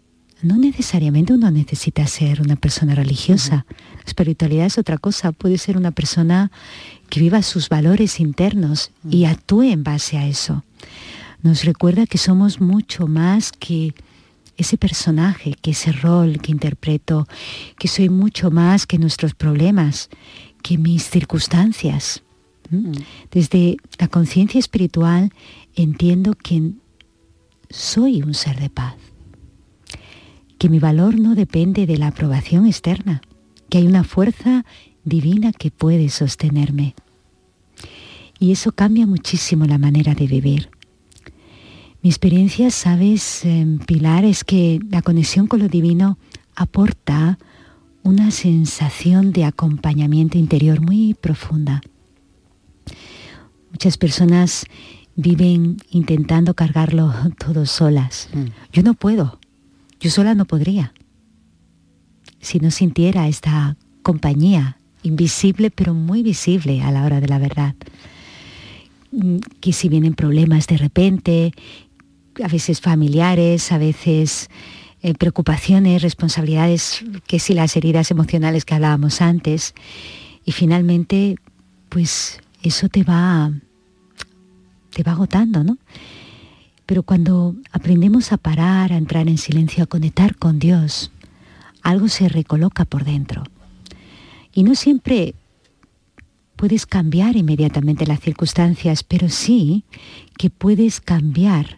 no necesariamente uno necesita ser una persona religiosa. Uh-huh. La espiritualidad es otra cosa. Puede ser una persona que viva sus valores internos uh-huh. y actúe en base a eso. Nos recuerda que somos mucho más que ese personaje, que ese rol que interpreto, que soy mucho más que nuestros problemas, que mis circunstancias. ¿Mm? Desde la conciencia espiritual entiendo que soy un ser de paz, que mi valor no depende de la aprobación externa, que hay una fuerza divina que puede sostenerme. Y eso cambia muchísimo la manera de vivir. Mi experiencia, sabes, eh, Pilar, es que la conexión con lo divino aporta una sensación de acompañamiento interior muy profunda. Muchas personas viven intentando cargarlo todo solas. Mm. Yo no puedo, yo sola no podría. Si no sintiera esta compañía invisible, pero muy visible a la hora de la verdad. Que si vienen problemas de repente, a veces familiares, a veces eh, preocupaciones, responsabilidades, que si las heridas emocionales que hablábamos antes, y finalmente, pues eso te va, te va agotando, ¿no? Pero cuando aprendemos a parar, a entrar en silencio, a conectar con Dios, algo se recoloca por dentro. Y no siempre puedes cambiar inmediatamente las circunstancias, pero sí que puedes cambiar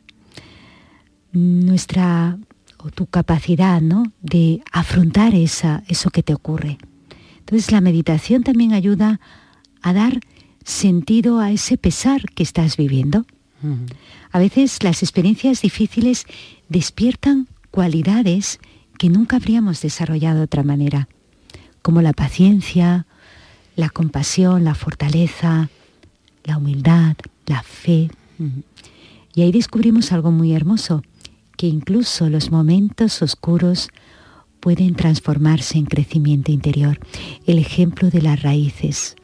nuestra o tu capacidad, ¿no?, de afrontar esa, eso que te ocurre. Entonces la meditación también ayuda a dar sentido a ese pesar que estás viviendo. Uh-huh. A veces las experiencias difíciles despiertan cualidades que nunca habríamos desarrollado de otra manera, como la paciencia, la compasión, la fortaleza, la humildad, la fe. Uh-huh. Y ahí descubrimos algo muy hermoso, que incluso los momentos oscuros pueden transformarse en crecimiento interior. El ejemplo de las raíces.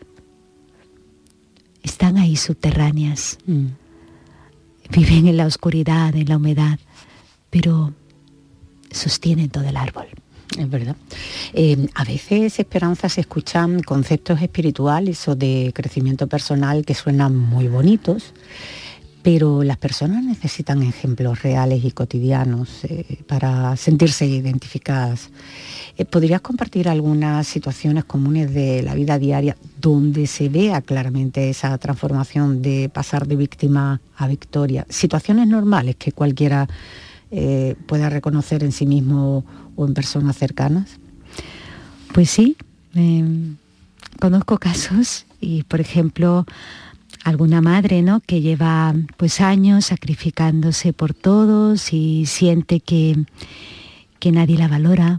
Están ahí subterráneas. Mm. Viven en la oscuridad, en la humedad, pero sostienen todo el árbol. Es verdad. Eh, a veces, Esperanza, se escuchan conceptos espirituales o de crecimiento personal que suenan muy bonitos, pero las personas necesitan ejemplos reales y cotidianos eh, para sentirse identificadas. Eh, ¿Podrías compartir algunas situaciones comunes de la vida diaria donde se vea claramente esa transformación de pasar de víctima a victoria? Situaciones normales que cualquiera eh, pueda reconocer en sí mismo o en personas cercanas. Pues sí, eh, conozco casos y, por ejemplo, alguna madre, ¿no?, que lleva pues años sacrificándose por todos y siente que, que nadie la valora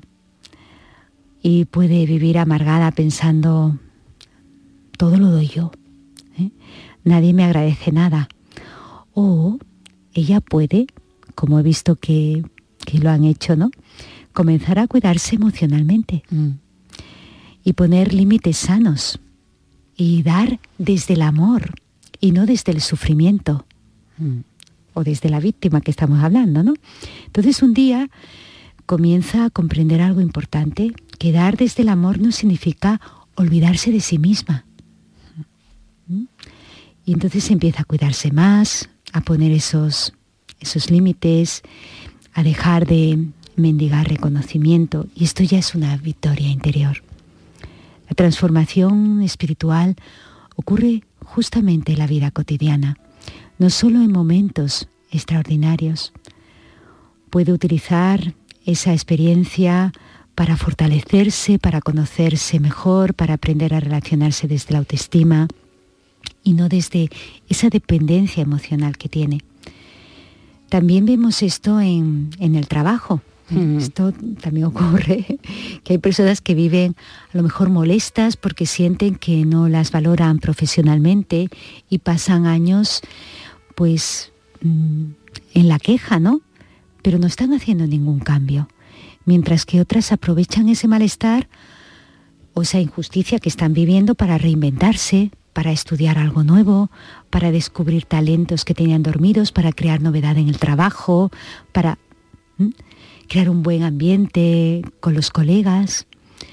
y puede vivir amargada pensando, todo lo doy yo, ¿eh? Nadie me agradece nada. O ella puede, como he visto que, que lo han hecho, ¿no?, comenzar a cuidarse emocionalmente mm. y poner límites sanos y dar desde el amor y no desde el sufrimiento mm. o desde la víctima que estamos hablando, ¿no? Entonces un día comienza a comprender algo importante, que dar desde el amor no significa olvidarse de sí misma. ¿Mm? Y entonces empieza a cuidarse más, a poner esos, esos límites, a dejar de mendigar reconocimiento, y esto ya es una victoria interior. La transformación espiritual ocurre justamente en la vida cotidiana, no solo en momentos extraordinarios. Puede utilizar esa experiencia para fortalecerse, para conocerse mejor, para aprender a relacionarse desde la autoestima y no desde esa dependencia emocional que tiene. También vemos esto en, en el trabajo. Mm. Esto también ocurre, que hay personas que viven a lo mejor molestas porque sienten que no las valoran profesionalmente y pasan años pues en la queja, ¿no? Pero no están haciendo ningún cambio. Mientras que otras aprovechan ese malestar o esa injusticia que están viviendo para reinventarse, para estudiar algo nuevo, para descubrir talentos que tenían dormidos, para crear novedad en el trabajo, para... ¿Mm? crear un buen ambiente con los colegas.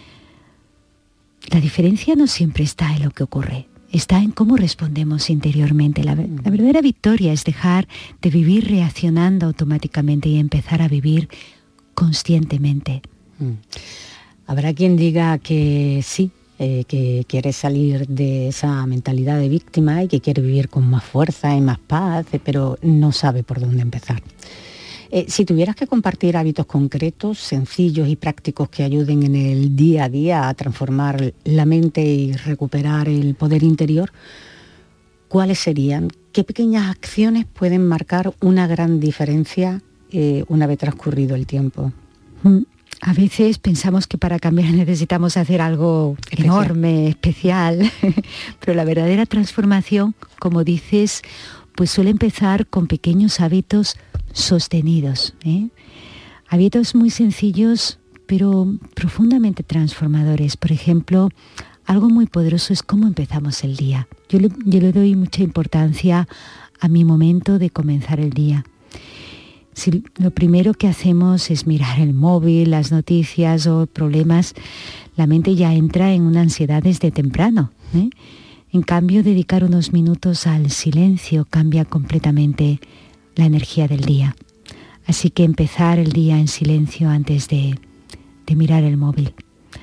La diferencia no siempre está en lo que ocurre, está en cómo respondemos interiormente. La, la verdadera victoria es dejar de vivir reaccionando automáticamente y empezar a vivir conscientemente. Mm. Habrá quien diga que sí, eh, que quiere salir de esa mentalidad de víctima y que quiere vivir con más fuerza y más paz, pero no sabe por dónde empezar. Eh, si tuvieras que compartir hábitos concretos, sencillos y prácticos que ayuden en el día a día a transformar la mente y recuperar el poder interior, ¿cuáles serían? ¿Qué pequeñas acciones pueden marcar una gran diferencia eh, una vez transcurrido el tiempo? A veces pensamos que para cambiar necesitamos hacer algo especial. enorme, especial, pero la verdadera transformación, como dices, pues suele empezar con pequeños hábitos sostenidos, ¿eh? Hábitos muy sencillos, pero profundamente transformadores. Por ejemplo, algo muy poderoso es cómo empezamos el día. Yo le, yo le doy mucha importancia a mi momento de comenzar el día. Si lo primero que hacemos es mirar el móvil, las noticias o problemas, la mente ya entra en una ansiedad desde temprano, ¿eh? En cambio, dedicar unos minutos al silencio cambia completamente la energía del día. Así que empezar el día en silencio antes de, de mirar el móvil.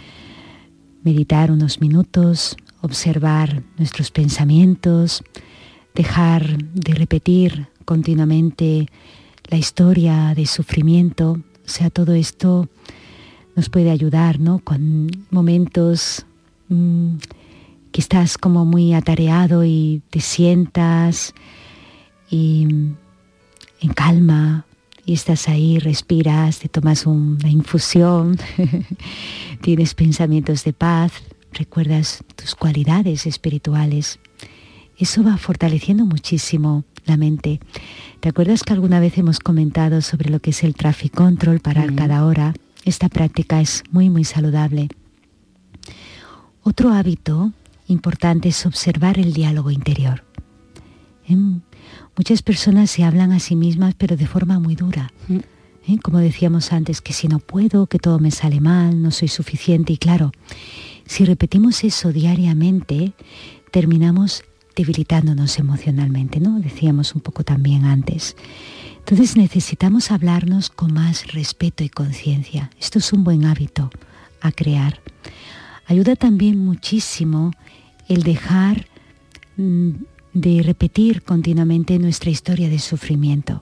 Meditar unos minutos, observar nuestros pensamientos, dejar de repetir continuamente la historia de sufrimiento. O sea, todo esto nos puede ayudar, ¿no? Con momentos mmm, que estás como muy atareado y te sientas y en calma y estás ahí, respiras, te tomas una infusión, tienes pensamientos de paz, recuerdas tus cualidades espirituales. Eso va fortaleciendo muchísimo la mente. ¿Te acuerdas que alguna vez hemos comentado sobre lo que es el traffic control, parar mm. cada hora? Esta práctica es muy, muy saludable. Otro hábito importante es observar el diálogo interior. ¿Eh? Muchas personas se hablan a sí mismas, pero de forma muy dura. ¿Eh? Como decíamos antes, que si no puedo, que todo me sale mal, no soy suficiente. Y claro, si repetimos eso diariamente, terminamos debilitándonos emocionalmente, ¿no? Decíamos un poco también antes. Entonces necesitamos hablarnos con más respeto y conciencia. Esto es un buen hábito a crear. Ayuda también muchísimo el dejar mmm, de repetir continuamente nuestra historia de sufrimiento.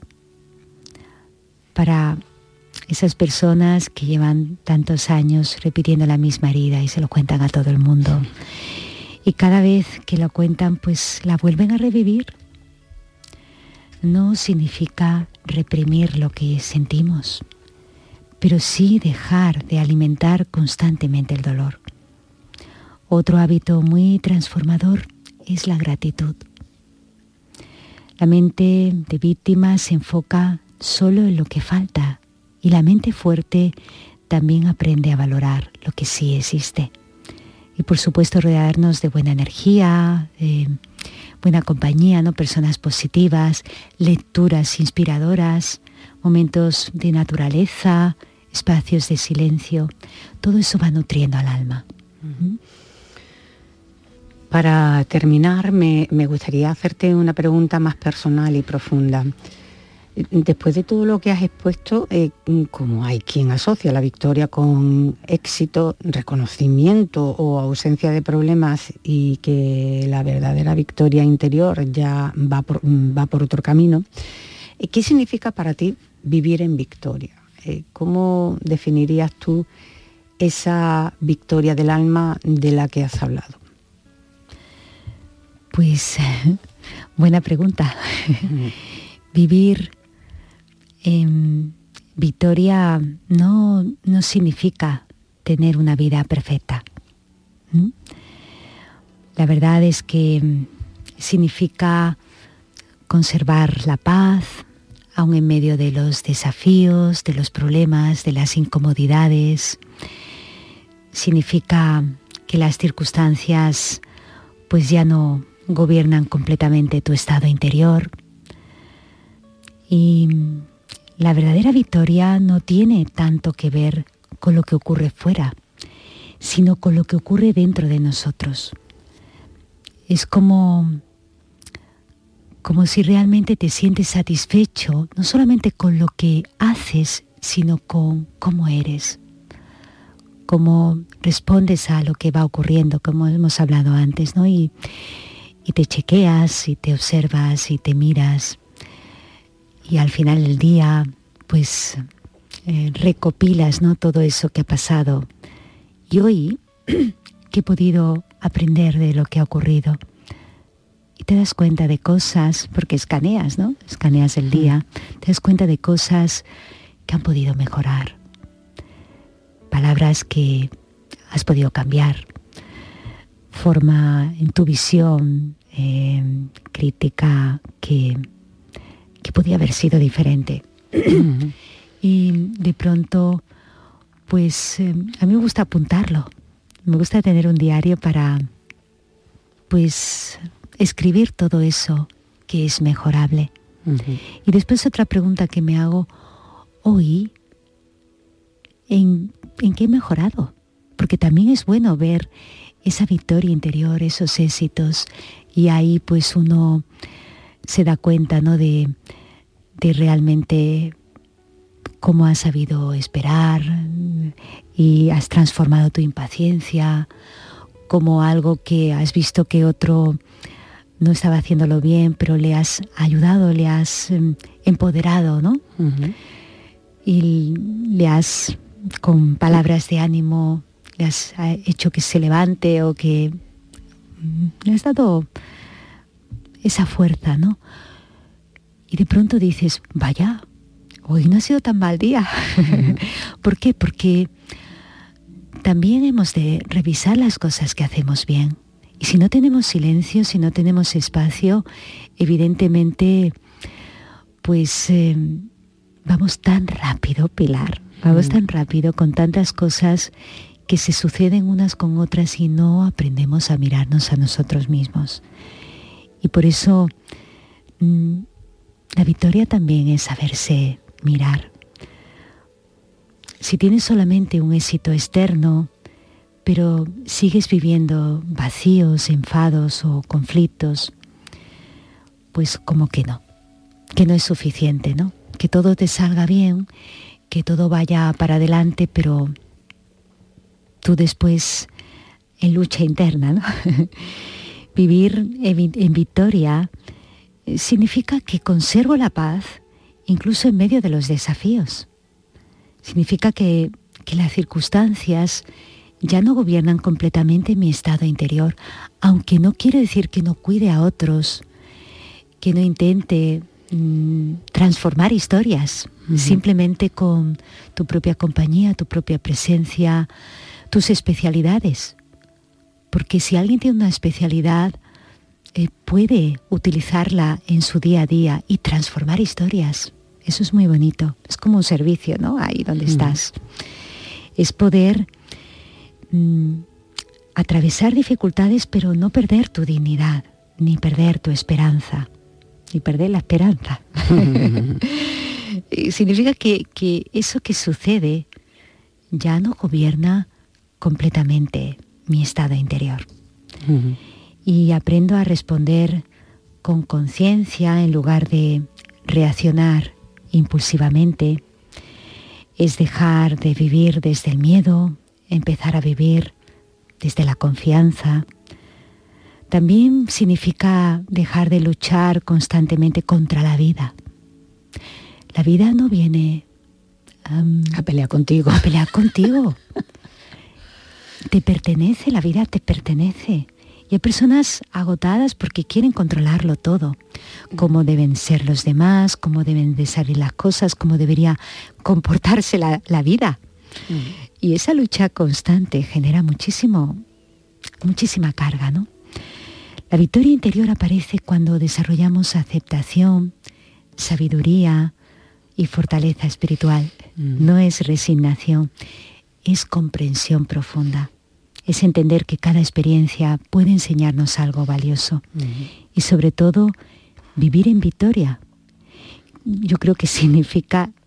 Para esas personas que llevan tantos años repitiendo la misma herida y se lo cuentan a todo el mundo, y cada vez que lo cuentan, pues la vuelven a revivir. No significa reprimir lo que sentimos, pero sí dejar de alimentar constantemente el dolor. Otro hábito muy transformador es la gratitud. La mente de víctima se enfoca solo en lo que falta y la mente fuerte también aprende a valorar lo que sí existe. Y por supuesto rodearnos de buena energía, de buena compañía, ¿no? Personas positivas, lecturas inspiradoras, momentos de naturaleza, espacios de silencio. Todo eso va nutriendo al alma. Uh-huh. Para terminar, me, me gustaría hacerte una pregunta más personal y profunda. Después de todo lo que has expuesto, eh, como hay quien asocia la victoria con éxito, reconocimiento o ausencia de problemas y que la verdadera victoria interior ya va por, va por otro camino, ¿qué significa para ti vivir en victoria? Eh, ¿Cómo definirías tú esa victoria del alma de la que has hablado? Pues, buena pregunta. Vivir en victoria no, no significa tener una vida perfecta. ¿Mm? La verdad es que significa conservar la paz, aun en medio de los desafíos, de los problemas, de las incomodidades. Significa que las circunstancias pues ya no gobiernan completamente tu estado interior. Y la verdadera victoria no tiene tanto que ver con lo que ocurre fuera, sino con lo que ocurre dentro de nosotros. Es como, como si realmente te sientes satisfecho, no solamente con lo que haces, sino con cómo eres, cómo respondes a lo que va ocurriendo, como hemos hablado antes, ¿no? Y, y te chequeas, y te observas, y te miras, y al final del día, pues, eh, recopilas, ¿no?, todo eso que ha pasado. Y hoy, que he podido aprender de lo que ha ocurrido, y te das cuenta de cosas, porque escaneas, ¿no? Escaneas el día, te das cuenta de cosas que han podido mejorar, palabras que has podido cambiar, forma en tu visión, eh, crítica que, que podía haber sido diferente. Y de pronto, pues eh, a mí me gusta apuntarlo, me gusta tener un diario para, pues, escribir todo eso que es mejorable. Uh-huh. Y después otra pregunta que me hago, hoy, ¿en, ¿en qué he mejorado? Porque también es bueno ver esa victoria interior, esos éxitos, y ahí pues uno se da cuenta, ¿no?, de, de realmente cómo has sabido esperar y has transformado tu impaciencia, como algo que has visto que otro no estaba haciéndolo bien, pero le has ayudado, le has um, empoderado, ¿no? Uh-huh. Y le has, con palabras de ánimo, le has hecho que se levante, o que um, le has dado esa fuerza, ¿no? Y de pronto dices, vaya, hoy no ha sido tan mal día. Uh-huh. ¿Por qué? Porque también hemos de revisar las cosas que hacemos bien. Y si no tenemos silencio, si no tenemos espacio, evidentemente, pues eh, vamos tan rápido, Pilar, vamos mm. tan rápido con tantas cosas que se suceden unas con otras y no aprendemos a mirarnos a nosotros mismos. Y por eso mmm, la victoria también es saberse mirar. Si tienes solamente un éxito externo, pero sigues viviendo vacíos, enfados o conflictos, pues como que no, que no es suficiente, ¿no? Que todo te salga bien, que todo vaya para adelante, pero tú después en lucha interna, ¿no? Vivir en, en victoria significa que conservo la paz incluso en medio de los desafíos. Significa que, que las circunstancias ya no gobiernan completamente mi estado interior, aunque no quiere decir que no cuide a otros, que no intente mmm, transformar historias, uh-huh. simplemente con tu propia compañía, tu propia presencia, tus especialidades. Porque si alguien tiene una especialidad, eh, puede utilizarla en su día a día y transformar historias. Eso es muy bonito. Es como un servicio, ¿no? Ahí donde uh-huh. estás. Es poder mmm, atravesar dificultades, pero no perder tu dignidad, ni perder tu esperanza, ni perder la esperanza. Uh-huh. Significa que, que eso que sucede ya no gobierna completamente mi estado interior. Uh-huh. Y aprendo a responder con conciencia en lugar de reaccionar impulsivamente. Es dejar de vivir desde el miedo, empezar a vivir desde la confianza. También significa dejar de luchar constantemente contra la vida. La vida no viene um, a pelear contigo. A pelear contigo. Te pertenece, la vida te pertenece. Y hay personas agotadas porque quieren controlarlo todo. Cómo deben ser los demás, cómo deben de salir las cosas, cómo debería comportarse la, la vida. Uh-huh. Y esa lucha constante genera muchísimo, muchísima carga, ¿no? La victoria interior aparece cuando desarrollamos aceptación, sabiduría y fortaleza espiritual. Uh-huh. No es resignación, es comprensión profunda. Es entender que cada experiencia puede enseñarnos algo valioso. Uh-huh. Y sobre todo, vivir en victoria. Yo creo que significa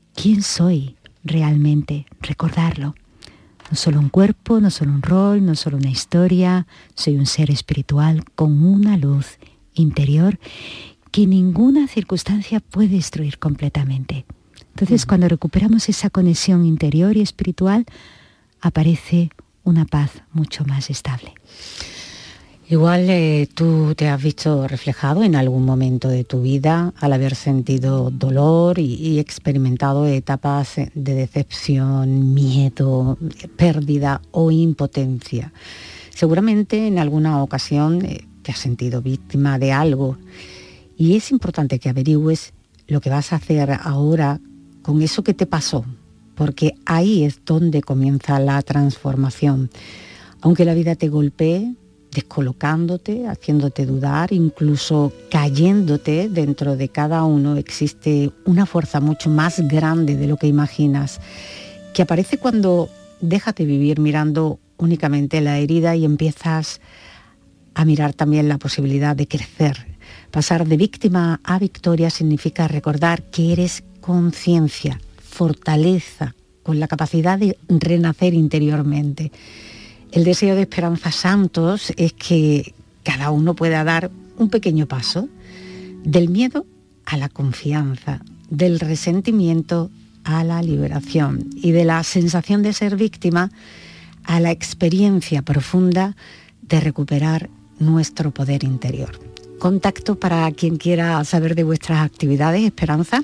quién soy realmente, recordarlo. No solo un cuerpo, no solo un rol, no solo una historia, soy un ser espiritual con una luz interior que ninguna circunstancia puede destruir completamente. Entonces, cuando recuperamos esa conexión interior y espiritual, aparece una paz mucho más estable. Igual eh, tú te has visto reflejado en algún momento de tu vida al haber sentido dolor y, y experimentado etapas de decepción, miedo, pérdida o impotencia. Seguramente en alguna ocasión eh, te has sentido víctima de algo y es importante que averigües lo que vas a hacer ahora con eso que te pasó, porque ahí es donde comienza la transformación. Aunque la vida te golpee, descolocándote, haciéndote dudar, incluso cayéndote, dentro de cada uno existe una fuerza mucho más grande de lo que imaginas, que aparece cuando dejas de vivir mirando únicamente la herida y empiezas a mirar también la posibilidad de crecer. Pasar de víctima a victoria significa recordar que eres conciencia, fortaleza, con la capacidad de renacer interiormente. El deseo de Esperanza Santos es que cada uno pueda dar un pequeño paso del miedo a la confianza, del resentimiento a la liberación y de la sensación de ser víctima a la experiencia profunda de recuperar nuestro poder interior. Contacto para quien quiera saber de vuestras actividades, Esperanza,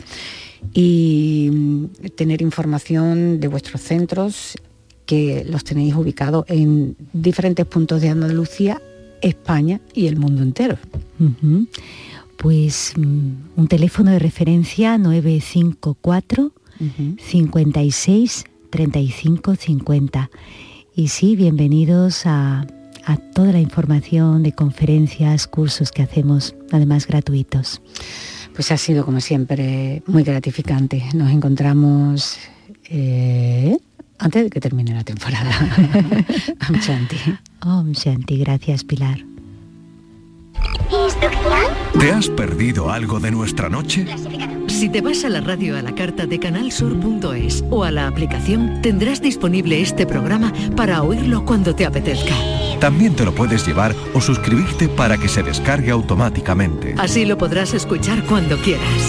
y tener información de vuestros centros, que los tenéis ubicados en diferentes puntos de Andalucía, España y el mundo entero. Uh-huh. Pues um, un teléfono de referencia nueve cinco cuatro, uh-huh. cincuenta y seis, treinta y cinco cincuenta. Y sí, bienvenidos a, a toda la información de conferencias, cursos que hacemos, además gratuitos. Pues ha sido, como siempre, muy gratificante. Nos encontramos Eh, antes de que termine la temporada. Om Shanti. Om Shanti, gracias Pilar. ¿Te has perdido algo de nuestra noche? Si te vas a la radio a la carta de canal sur punto es o a la aplicación, tendrás disponible este programa para oírlo cuando te apetezca. También te lo puedes llevar o suscribirte para que se descargue automáticamente. Así lo podrás escuchar cuando quieras.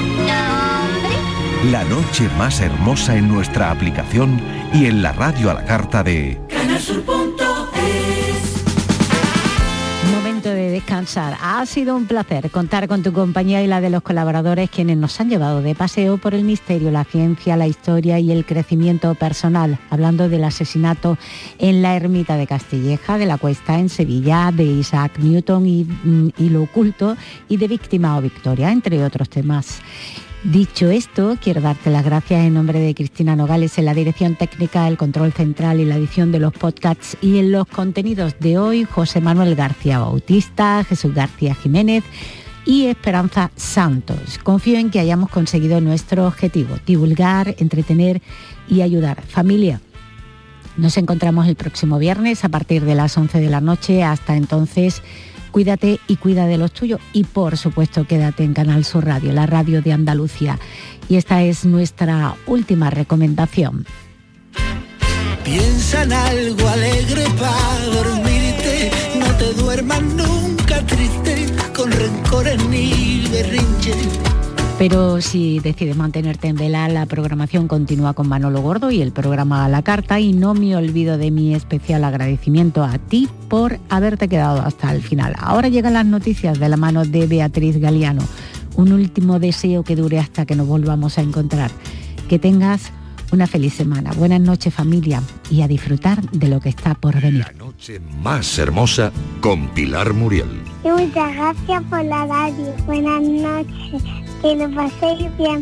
La noche más hermosa en nuestra aplicación y en la radio a la carta de canal sur punto es. Momento de descansar. Ha sido un placer contar con tu compañía y la de los colaboradores, quienes nos han llevado de paseo por el misterio, la ciencia, la historia y el crecimiento personal, hablando del asesinato en la ermita de Castilleja, de la Cuesta en Sevilla, de Isaac Newton y, y lo oculto, y de Víctima o Victoria, entre otros temas. Dicho esto, quiero darte las gracias en nombre de Cristina Nogales en la dirección técnica, el control central y la edición de los podcasts, y en los contenidos de hoy, José Manuel García Bautista, Jesús García Jiménez y Esperanza Santos. Confío en que hayamos conseguido nuestro objetivo: divulgar, entretener y ayudar. Familia, nos encontramos el próximo viernes a partir de las once de la noche. Hasta entonces, cuídate y cuida de los tuyos, y por supuesto quédate en Canal Sur Radio, la radio de Andalucía. Y esta es nuestra última recomendación. Piensa en algo alegre para dormirte, no te duermas nunca triste, con rencores ni berrinches. Pero si decides mantenerte en vela, la programación continúa con Manolo Gordo y el programa A la Carta, y no me olvido de mi especial agradecimiento a ti por haberte quedado hasta el final. Ahora llegan las noticias de la mano de Beatriz Galiano. Un último deseo que dure hasta que nos volvamos a encontrar. Que tengas una feliz semana. Buenas noches, familia, y a disfrutar de lo que está por venir. La noche más hermosa con Pilar Muriel. Y muchas gracias por la radio. Buenas noches. Que lo paséis bien.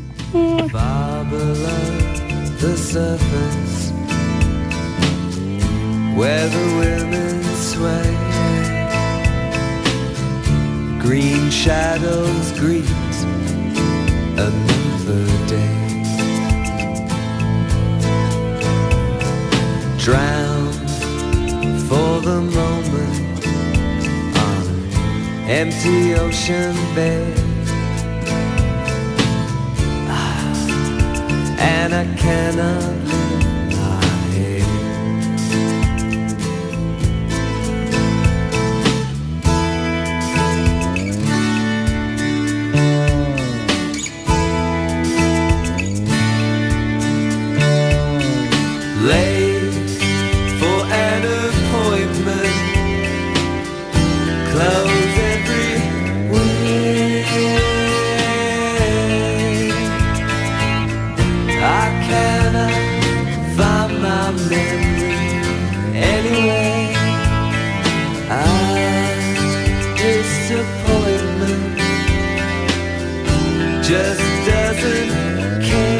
The surface where the women sway, green shadows greet another day, drown for the moment on an empty ocean bed. and I cannot lift my head. Late for an appointment, close every way. I cannot find my memory anyway. Ah, disappointment just doesn't care.